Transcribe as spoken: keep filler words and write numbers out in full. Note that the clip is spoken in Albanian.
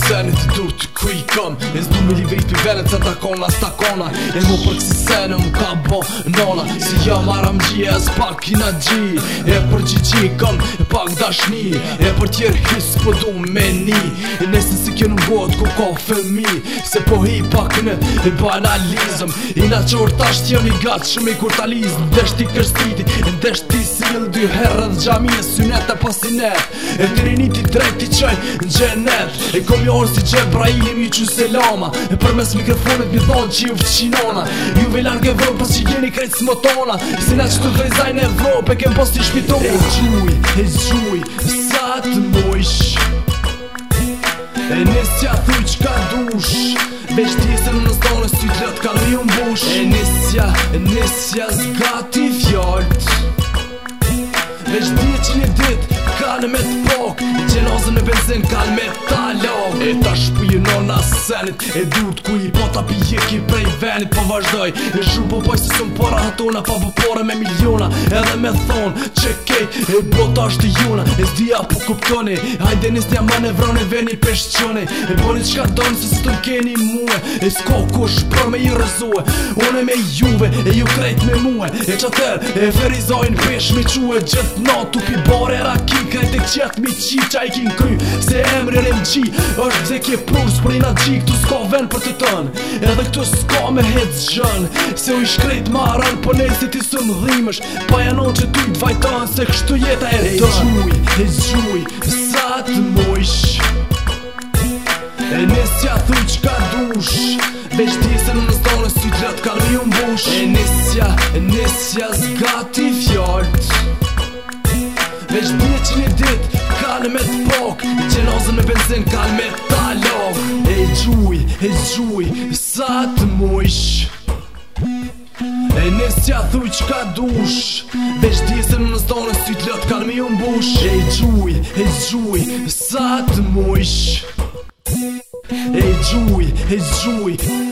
senit të dur të ku i kam E s'du me li vejt për venet sa takona s'takona E mu për kësi sene mu ka bo nona Si jam aram gjie e s'pak kina gji E për gjigji kam e pak dashni E për tjerë his po du me ni E nesën si kjo nuk god ku ka fëmi Se po hi pak në e banalizëm I na qor tash t'jem i gatë shumë i kur t'aliz Në desht ti kërstriti, në desht ti s'il dy herë dhe gjami e synet e pasinet E të riniti drejt ti qaj në gjenet E kom jorë si Gjebraili mi që selama E për mes mikrofonit mi thonë që ju fëqinona Ju ve largë Evropës që jeni krejt s'motona Si na që të vejzajnë Evropë e kem pos t'i shpitona E gjuj, e gjuj, sa të mojsh E nesja thuj qka dush Veç tjesën në zdone sy t'let kanë mi umbush E nesja, e nesja zgati fjall't Veç dje që një dit kanë me t'pok Gjenazën e benzin kanë me t'alok E ta shpujnon asenit E dur t'ku i po ta pijeki prej venit Po vazhdoj E shu po poj se sëm para hatona Pa po pore me miliona Edhe me thonë që kej E bota është juna E s'dia po kuptoni Hajde nis t'ja manevroni veni peshqoni E boni qka doni se s'të m'keni muë E s'ko kush për me i rëzue Une me juve e ju krejt me muë E qater e ferizojnë pesh me quë Gjithë natu pi bare raki Krejt e qet mi qi qa i kin kry Se emri R M G është dhe kje plus Për i na gji këtu s'ka ven për të tën Edhe këtu s'ka me hec gjën Se u i shkrejt maran Po nej se ti së më dhimësh Pa janon që ty t'vajtan Se kështu jeta e tën E gjuj, e gjuj, sa të mojsh E nesja thuj qka dush Veç tjesën në zdone sy t'let kanë mi umbush E nesja, e nesja zgati fjall't Veç dje që një dit kanë me t'pok Gjenazën me benzin kanë me t'alok E gjuj, e gjuj, sa të mojsh E nesja thuj qka dush Veç tjesën në zdone sy t'let kanë mi umbush E gjuj, e gjuj, sa të mojsh E gjuj, e gjuj